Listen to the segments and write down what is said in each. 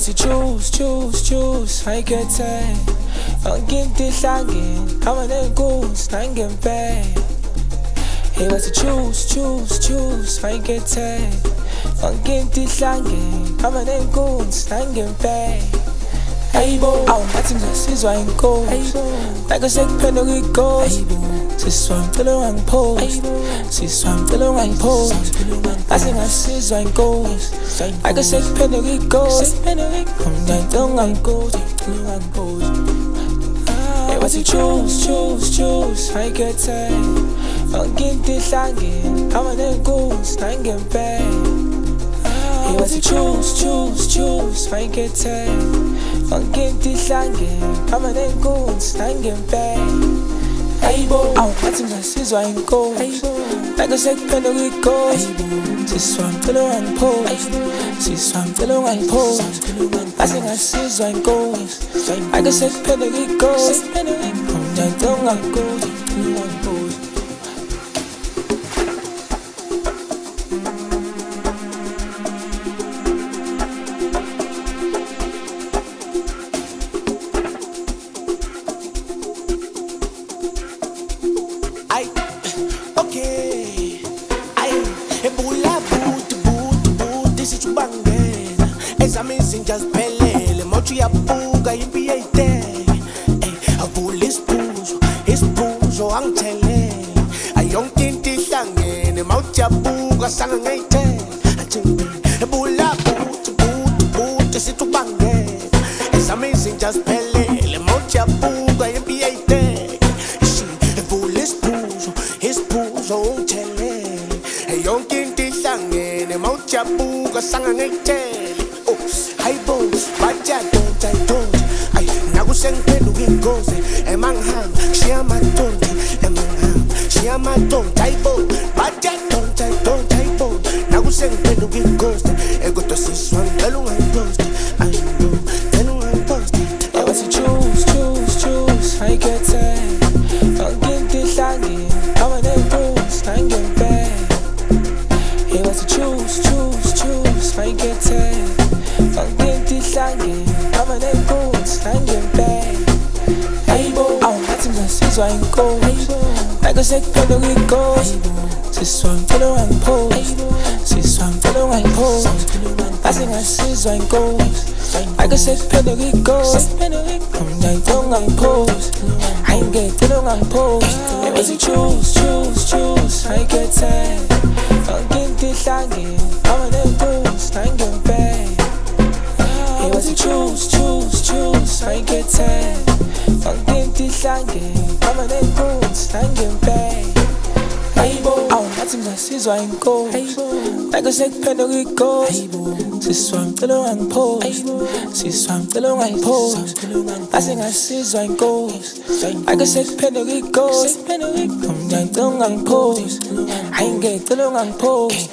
wathi choose ayikhethe yonke into ihlangene hamba nenkunzi nangempela. Hey wathi choose ayikhethe yonke into ihlangene hamba nenkunzi nangempela. Hayibo awungathi ngisizwa inkosi like sekuphenduka ighost. Siswa ngicela ungangiphosi, siswa ngicela ungangiphosi. Asingasizwa inkosi like sekuphenduka ighost. Ngicela ungangiphosi, hey wathi choose ayikhethe yonke into ihlangene hamba nenkunzi nangempela. Hey wathi choose ayikhethe yonke into ihlangene hamba nenkunzi nangempela. Hayibo awungathi ngisizwa inkosi like sekuphenduka ighost. Siswa ngicela ungangiphosi, siswa ngicela ungangiphosi. Asingasizwa inkosi like sekuphenduka ighost. Ngicela ungangiphosi. Okay, ebula buti sichubangena ezamizi njaziphelele mawuthi uyabuka impi yayitele. Avula isiphuzo angithelele ayonke into ihlangene mawuthi uyabuka sanga ngayithele. Ebula buti sichubangena ezamizi njaziphelele mawuthi uyabuka impi yayitele. Isiphuzo ungithelele yonke into ihlangene mawuthi uyabuka sanga ngayithele. Hayibo bathi ayidonsa ayi nakusengiphenduka ingozi emangihamba kushiya amatonti kushiya amatonti. Hayibo bathi ayidonsa hayibo nakusengiphenduka ingozi kodwa siswa ngicela ungangiphosi, ngicela ungangiphosi. Wathi choose ayikhethe yonke into ihlangene hamba nenkunzi nangempela. Hey wathi choose ayikhethe yonke into ihlangene hamba nenkunzi nangempela. Hayibo awungathi ngisizwa inkosi like sekuphenduka ighost. Siswa ngicela ungangiphosi, siswa ngicela ungangiphosi. Asingasizwa inkosi like sekuphenduka ighost. Ngicela ungangiphosi, hayi ngicela ungangiphosi. Hey wathi choose ayikhethe yonke into ihlangene hamba nenkunzi nangempela. Hey wathi choose ayikhethe yonke into ihlangene hamba nenkunzi nangempela. Hayibo awungathi ngisizwa inkosi like sekuphenduka ighost. Siswa ngicela ungangiphosi, siswa ngicela ungangiphosi. Asingasizwa inkosi like sekuphenduka ighost. Ngicela ungangiphosi, hayi ngicela ungangiphosi.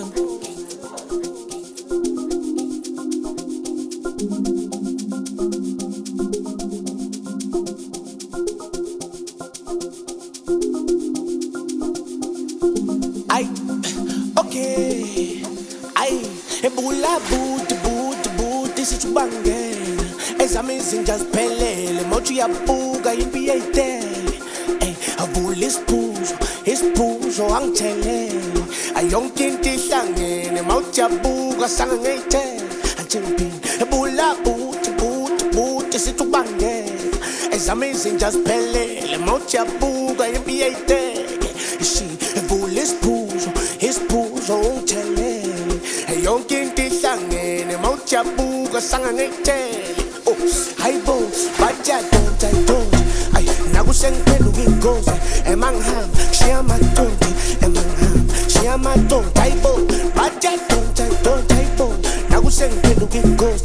Okay, ebula buti sichubangena ezamizi njaziphelele mawuthi uyabuka impi yayitele. Avula isiphuzo angithelele ayonke into ihlangene mawuthi uyabuka sanga ngayithele. Ebula buti sichubangena ezamizi njaziphelele mawuthi uyabuka impi yayitele. Evula isiphuzo ungithelele yonke into ihlangene mawuthi uyabuka sanga ngayithele. Hayibo bathi ayidonsa ayi nakusengiphenduka ingozi emangihamba kushiya amatonti kushiya amatonti. Hayibo bathi ayidonsa hayibo nakusengiphenduka ingozi